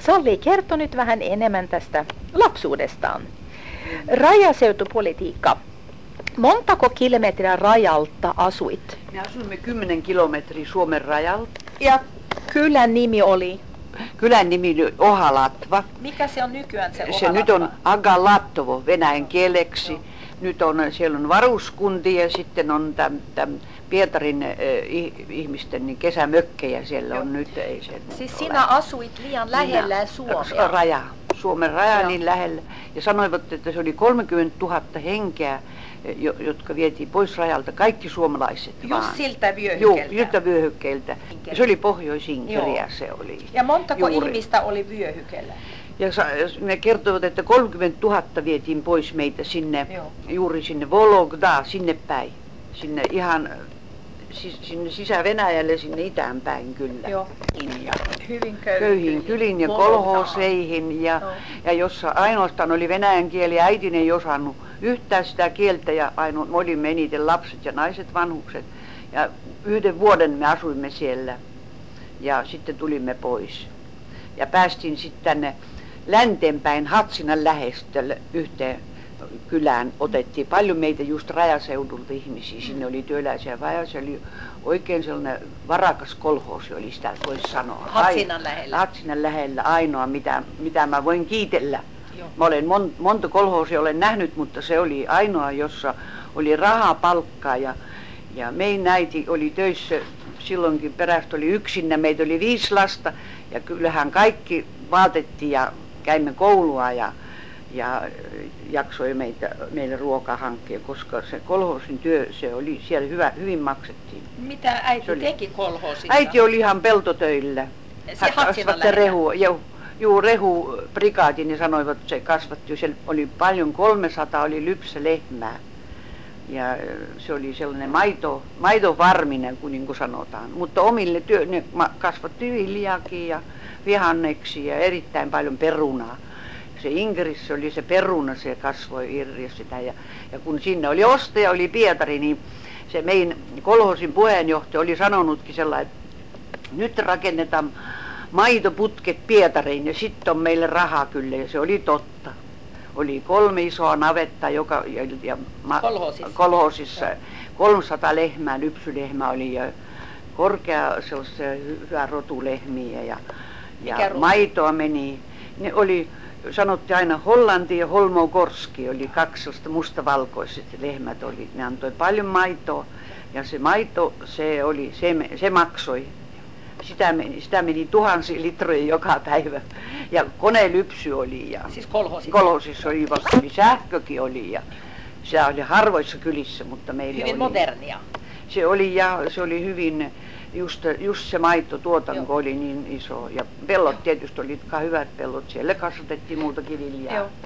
Salli kertoi nyt vähän enemmän tästä lapsuudestaan. Rajaseutupolitiikka. Montako kilometriä rajalta asuit? Me asuimme 10 kilometriä Suomen rajalta. Ja kylän nimi oli? Kylän nimi oli Ohalatva. Mikä se on nykyään se Se nyt on Agalatvo venäjän kieleksi. Nyt siellä on varuskunti ja sitten on Pietarin ihmisten niin kesämökkejä siellä on nyt. Ei se siis sinä asuit liian lähellä Suomea? Suomen raja niin lähellä. Ja sanoivat, että se oli 30 000 henkeä, jotka vietiin pois rajalta, kaikki suomalaiset just vaan. Siltä vyöhykkeeltä? Siltä vyöhykkeeltä. Se oli Pohjois-Inkeriä se oli. Ja montako ihmistä oli vyöhykkeellä? Ja ne kertovat, että 30 000 vietiin pois meitä sinne, juuri sinne Vologda, sinne päin. Sinne ihan sinne sisä-Venäjälle, sinne itään päin kyllä. Joo. Ja hyvin köyhiin kyliin ja kolhooseihin ja jossa ainoastaan oli venäjän kieli. Äitini ei osannut yhtään sitä kieltä ja me olimme eniten lapset ja naiset, vanhukset. Ja 1 vuoden me asuimme siellä ja sitten tulimme pois. Ja päästiin sitten tänne länteenpäin Hatsinan lähestölle yhteen kylään. Otettiin paljon meitä just rajaseudulta ihmisiä. Sinne oli työläisiä väjä. Se oli oikein sellainen varakas kolhoosi, oli sitä voisi sanoa. Hatsinan lähellä. Hatsinan lähellä ainoa, mitä mä voin kiitellä. Mä olen monta kolhoosia olen nähnyt, mutta se oli ainoa, jossa oli rahapalkkaa ja meidän äiti oli töissä silloinkin perästä oli yksinä. Meitä oli 5 lasta ja kyllähän kaikki vaatettiin ja käimme koulua ja jaksoi meille ruokaa hankkia, koska se kolhoosin työ, se oli siellä hyvin maksettiin. Mitä äiti teki kolhoosissa? Äiti oli ihan peltotöillä. Se Hatsinan lähellä? Rehuprikaati, niin sanoivat, että se kasvatti, siellä oli paljon, 300 oli lypsälehmää. Ja se oli sellainen maitovarminen, niin kuin sanotaan. Mutta omille ne kasvatti viljaakin ja vihanneksia ja erittäin paljon perunaa. Se Inkerissä oli se peruna, se kasvoi irri sitä. Ja kun sinne oli ostaja, oli Pietari, niin se meidän kolhoosin puheenjohtaja oli sanonutkin sellainen, että nyt rakennetaan maitoputket Pietariin ja sitten on meille rahaa kyllä. Ja se oli totta. Oli 3 isoa navetta kolhoosissa. 300 lehmää, lypsylehmää oli ja korkea sellaisia hyvää rotulehmiä ja maitoa meni. Ne oli, sanottiin aina Hollanti ja Holmogorski, oli 2 mustavalkoiset lehmät oli. Ne antoi paljon maitoa ja se maito, se maksoi. Sitä meni tuhansia litroja joka päivä. Ja konelypsy oli. Ja siis kolhoosissa oli vasta, sähkökin oli. Ja se oli harvoissa kylissä, mutta meillä hyvin oli modernia. Se oli hyvin, just se maitotuotanto oli niin iso. Ja pellot tietysti oli hyvät pellot, siellä kasvatettiin muutakin viljaa.